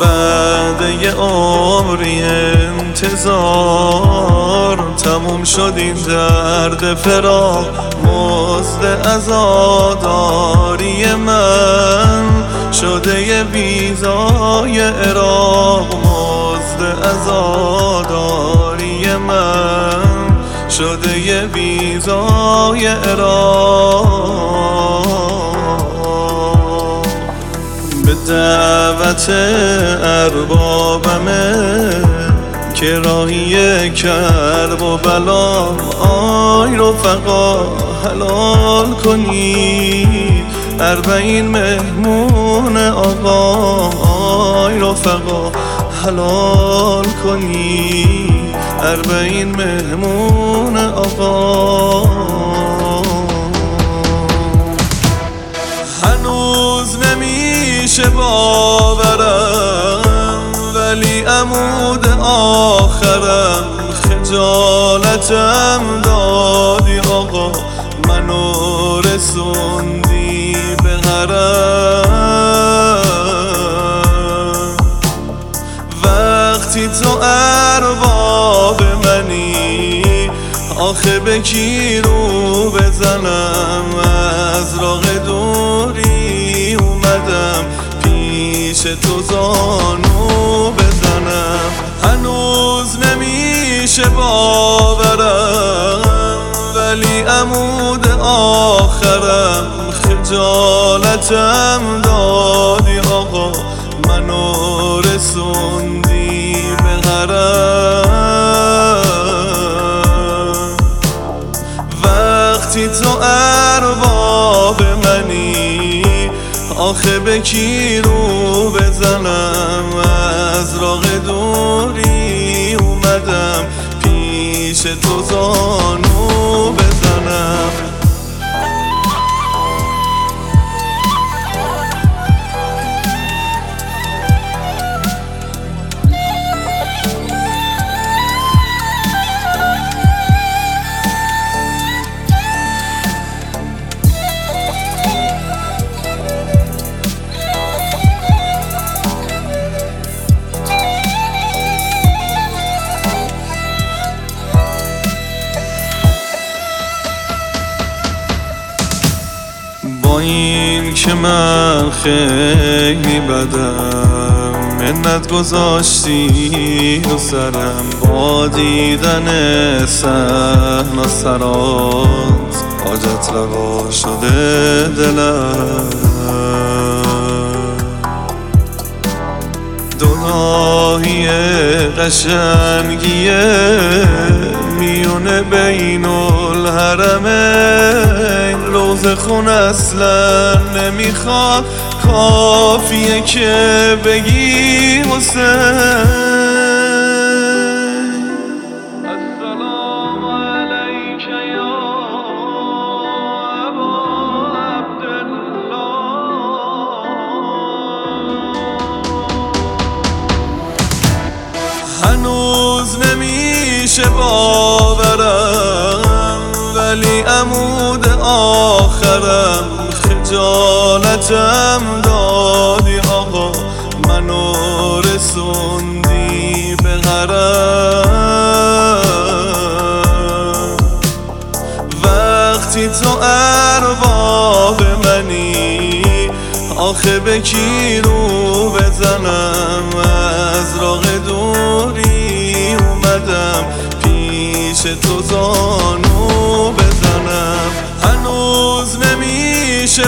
بعد یه عمری انتظار تموم شد این درد فراق، مزد عزاداری من شده یه ویزای عراق، مزد عزاداری من شده یه ویزای عراق. به دعوت اربابمه که راهی کرب و بلا، آی رفقا حلال کنید 40 مهمون آقا، آی رفقا حلال کنید 40 مهمون آقا. هنوز نمیشه باورم ولی عمود آخرم، خجالتم دادی آقا منو رسوندی به حرم. وقتی تو ارباب منی آخه به کی رو بزنم، از راه دوری اومدم پیش تو زانو بزنم. هنوز نمیشه باورم ولی عمود آخرم، خجالتم دادی آقا منو رسوندی به حرم. وقتی تو ارباب منی آخه به کی رو بزنم، از راه دوری اومدم پیش تو زانو بزنم. با این که من خیلی بدم، منت گذاشتی رو سرم، با دیدن صحن و سرات حاجت روا شده دلم. دنیای قشنگیه میونه بین الحرمین، روز خون اصلا نمیخواد، کافیه که بگی حسین. السلام علیک یا ابا عبدالله. هنوز نمیشه باورم ولی عمود آخرم، خجالتم دادی آقا منو رسوندی به حرم. وقتی تو ارباب منی آخه به کی رو بزنم، از راه دوری اومدم پیش تو زانو بزنم. هنوز نمیشه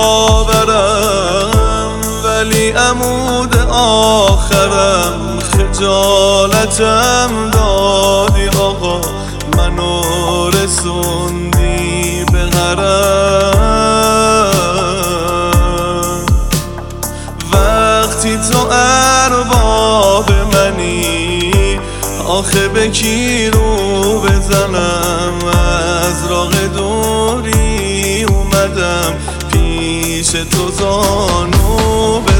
باورم ولی عمود آخرم، خجالتم دادی آقا منو رسوندی به حرم. وقتی تو ارباب منی آخه به کی رو بزنم، از راه دوری اومدم پیش تو زانو